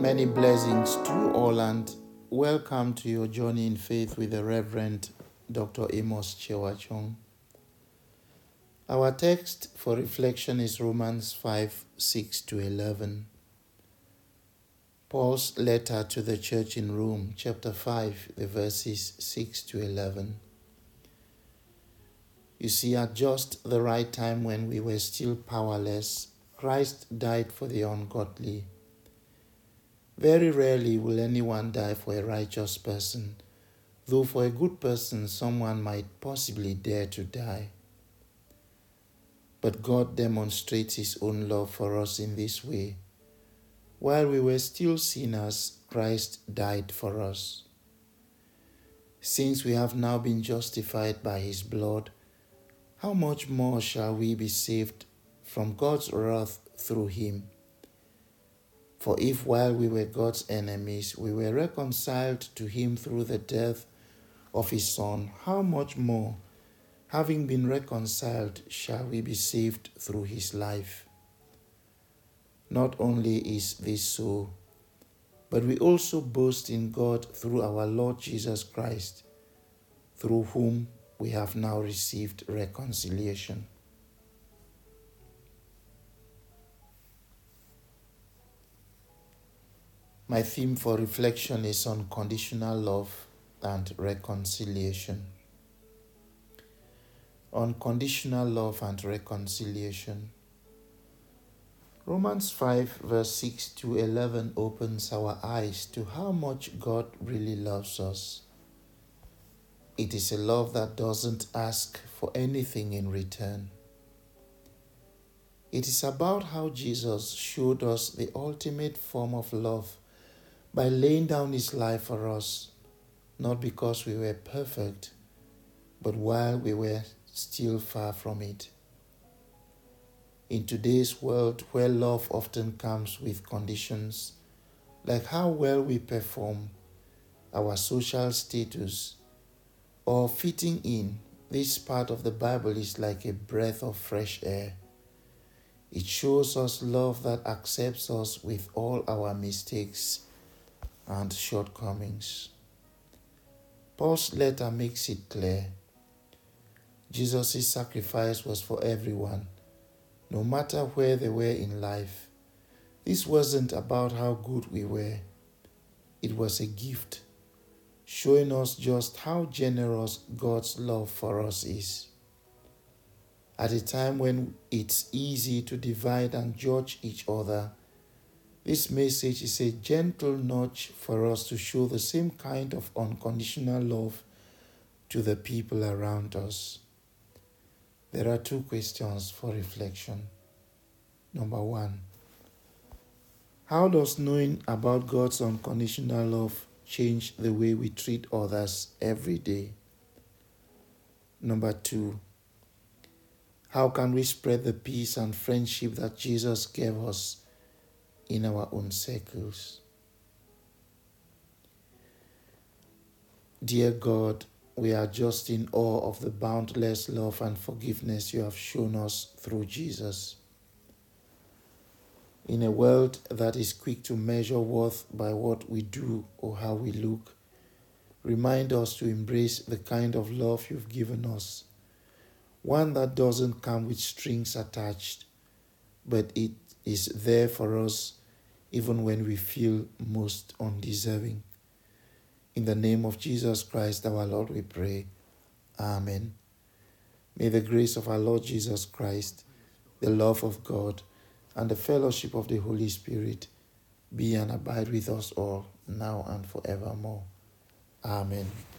Many blessings to all and welcome to your journey in faith with the Reverend Dr. Amos Chewachong. Our text for reflection is Romans 5:6-11. Paul's letter to the church in Rome, chapter 5, the verses 6-11. You see, at just the right time when we were still powerless, Christ died for the ungodly. Very rarely will anyone die for a righteous person, though for a good person someone might possibly dare to die. But God demonstrates His own love for us in this way. While we were still sinners, Christ died for us. Since we have now been justified by His blood, how much more shall we be saved from God's wrath through Him? For if while we were God's enemies, we were reconciled to Him through the death of His Son, how much more, having been reconciled, shall we be saved through His life? Not only is this so, but we also boast in God through our Lord Jesus Christ, through whom we have now received reconciliation. My theme for reflection is on conditional love and reconciliation. Unconditional love and reconciliation. Romans 5 verse 6-11 opens our eyes to how much God really loves us. It is a love that doesn't ask for anything in return. It is about how Jesus showed us the ultimate form of love by laying down His life for us, not because we were perfect, but while we were still far from it. In today's world, where love often comes with conditions, like how well we perform, our social status, or fitting in, this part of the Bible is like a breath of fresh air. It shows us love that accepts us with all our mistakes and shortcomings. Paul's letter makes it clear. Jesus' sacrifice was for everyone, no matter where they were in life. This wasn't about how good we were. It was a gift, showing us just how generous God's love for us is. At a time when it's easy to divide and judge each other, this message is a gentle nudge for us to show the same kind of unconditional love to the people around us. There are two questions for reflection. Number one, how does knowing about God's unconditional love change the way we treat others every day? Number two, how can we spread the peace and friendship that Jesus gave us in our own circles? Dear God, we are just in awe of the boundless love and forgiveness you have shown us through Jesus. In a world that is quick to measure worth by what we do or how we look, remind us to embrace the kind of love you've given us, one that doesn't come with strings attached, but it is there for us even when we feel most undeserving. In the name of Jesus Christ, our Lord, we pray. Amen. May the grace of our Lord Jesus Christ, the love of God, and the fellowship of the Holy Spirit be and abide with us all, now and forevermore. Amen.